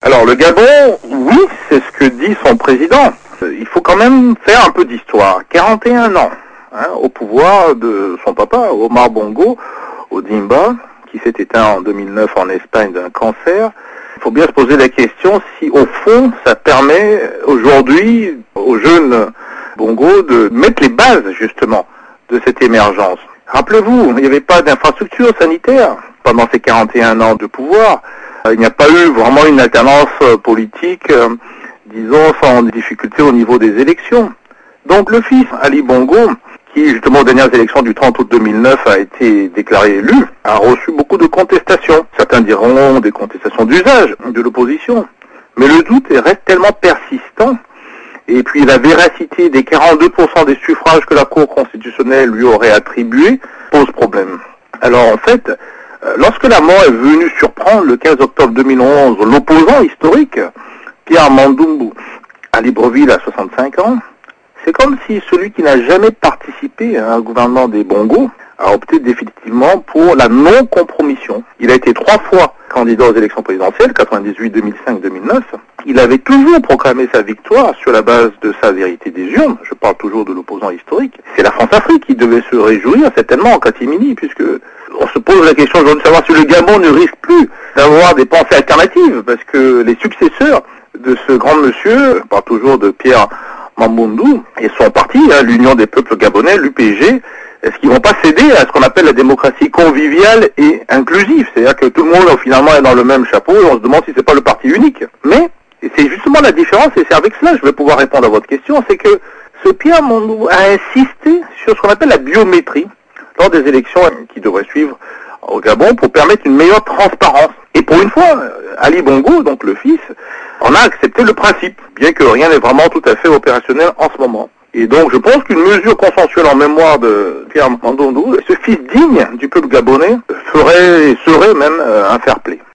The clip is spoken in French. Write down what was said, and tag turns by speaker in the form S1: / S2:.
S1: Alors le Gabon, oui, c'est ce que dit son président. Il faut quand même faire un peu d'histoire. 41 ans au pouvoir de son papa, Omar Bongo Ondimba, qui s'est éteint en 2009 en Espagne d'un cancer. Il faut bien se poser la question si au fond ça permet aujourd'hui aux jeunes Bongo de mettre les bases justement de cette émergence. Rappelez-vous, il n'y avait pas d'infrastructure sanitaire pendant ces 41 ans de pouvoir. Il n'y a pas eu vraiment une alternance politique, disons, sans difficulté au niveau des élections. Donc le fils, Ali Bongo, qui justement aux dernières élections du 30 août 2009 a été déclaré élu, a reçu beaucoup de contestations. Certains diront des contestations d'usage de l'opposition. Mais le doute reste tellement persistant. Et puis la véracité des 42% des suffrages que la Cour constitutionnelle lui aurait attribués pose problème. Alors en fait, lorsque la mort est venue surprendre le 15 octobre 2011 l'opposant historique, Pierre Mandoumbu, à Libreville à 65 ans, c'est comme si celui qui n'a jamais participé à un gouvernement des Bongo a opté définitivement pour la non-compromission. Il a été 3 fois candidat aux élections présidentielles, 98, 2005, 2009. Il avait toujours proclamé sa victoire sur la base de sa vérité des urnes. Je parle toujours de l'opposant historique. C'est la France-Afrique qui devait se réjouir, certainement en catimini, puisque on se pose la question aujourd'hui de savoir si le Gabon ne risque plus d'avoir des pensées alternatives, parce que les successeurs de ce grand monsieur, je parle toujours de Pierre Mamboundou et son parti, l'Union des peuples gabonais, l'UPG, est-ce qu'ils vont pas céder à ce qu'on appelle la démocratie conviviale et inclusive? C'est-à-dire que tout le monde finalement est dans le même chapeau et on se demande si c'est pas le parti unique. Mais, et c'est justement la différence, et c'est avec cela que je vais pouvoir répondre à votre question, c'est que ce Pierre Mamboundou a insisté sur ce qu'on appelle la biométrie lors des élections qui devraient suivre au Gabon pour permettre une meilleure transparence. Et pour une fois, Ali Bongo, donc le fils, en a accepté le principe, bien que rien n'est vraiment tout à fait opérationnel en ce moment. Et donc je pense qu'une mesure consensuelle en mémoire de Pierre Mandoundou, ce fils digne du peuple gabonais, serait même un fair play.